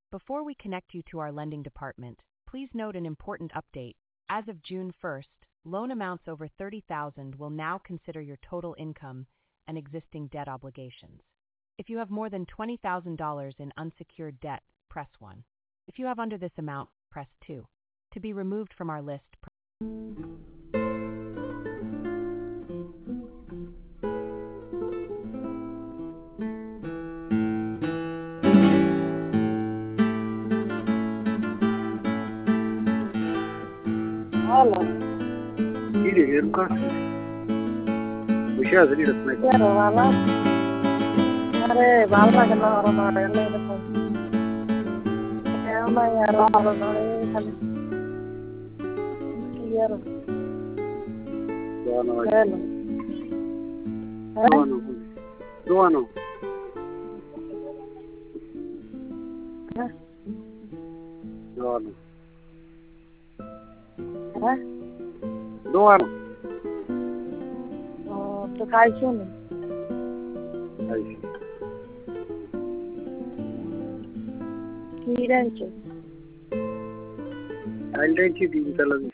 Before we connect you to our lending department, please note an important update. As of June 1st, loan amounts over $30,000 will now consider your total income and existing debt obligations. If you have more than $20,000 in unsecured debt, press 1. If you have under this amount, press 2. To be removed from our list, Hola, Ile iruka Bushazri रखना क्या वाला? अरे बालरा के ना और ना ले ले तो क्या ना यार वाला ना ले खाली यार Doano हेलो Doano हैं Doano हैं Doano तो काय क्यों नहीं Aisi की रेंज Identity din talaga